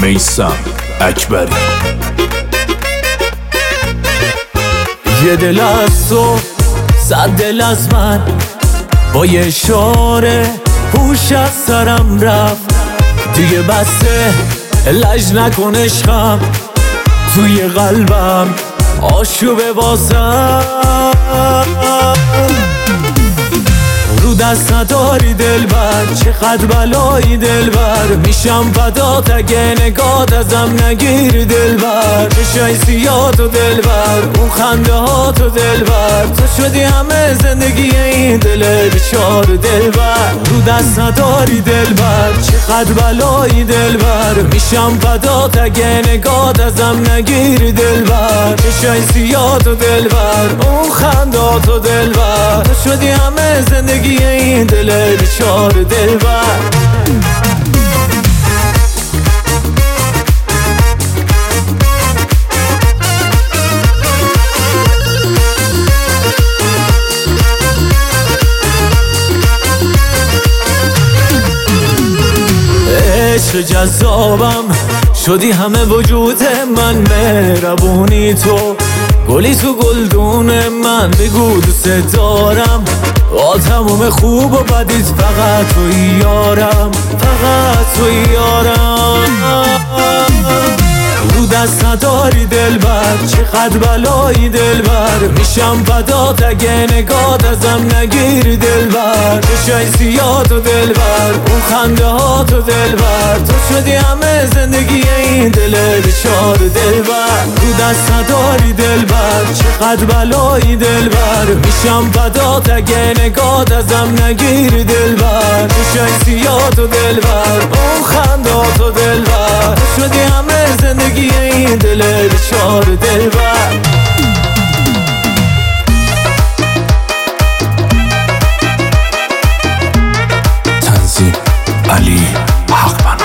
میثم اکبری. یه دل از تو 100 دل از من، با یه اشاره هوش از سرم رفت. دیگه بسه لج نکن عشقم، توی قلبم آشوبه واسم. رو دست نداری دلبر، چقدر بلایی دلبر، میشم فدات اگه نگات ازم نگیری دلبر. چشای سیاه و دلبر، اون خنده ها تو دلبر، تو شدی همه زندگی این دل بیچار دلبر. رو دست نداری دلبر، چقدر بلایی دلبر، میشم فدات اگه نگات ازم نگیری دلبر. چشای سیاه و دلبر، اون خنده ها تو دلبر، تو شدی همه زندگی این دل بیچار دلبر. عشق جذابم شدی همه وجود من، مهربونی تو گلی تو گلدون من، بگو دوست دارم با تموم خوب و بدیت، فقط توی یارم، فقط توی یارم. رو دست نداری دلبر، چقدر بلایی دلبر، میشم فدات اگه نگات ازم نگیری دلبر. چشای سیاه تو دلبر، اون خنده ها تو دلبر، تو شدی همه زندگی این دل بیچار دلبر. رو دست نداری دلبر، چقدر بلایی دلبر، میشم فدات اگه نگات ازم نگیری دلبر. چشای سیاه تو دلبر، اون خنده ها تو دلبر، تو شدی همه زندگی این دل بیچار دلبر. تنظیم علی حقبنا.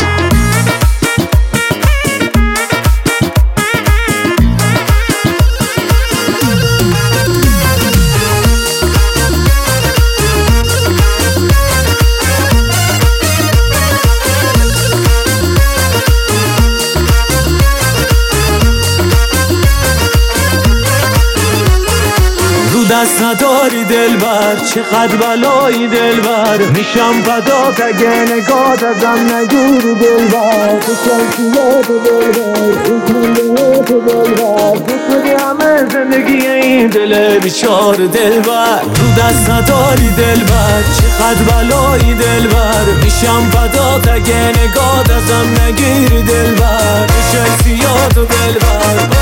دست نداری دلبر، چقدر بلایی دلبر، میشم فدات اگه نگات ازم نگیری دلبر. تو شلسیات دلبر، تو کنده دلبر، تو شدی همه زندگی این دل بیچار دلبر. رو دست نداری دلبر، چقدر بلایی دلبر، میشم فدات اگه نگات ازم نگیری دلبر. تو شلسیات دلبر،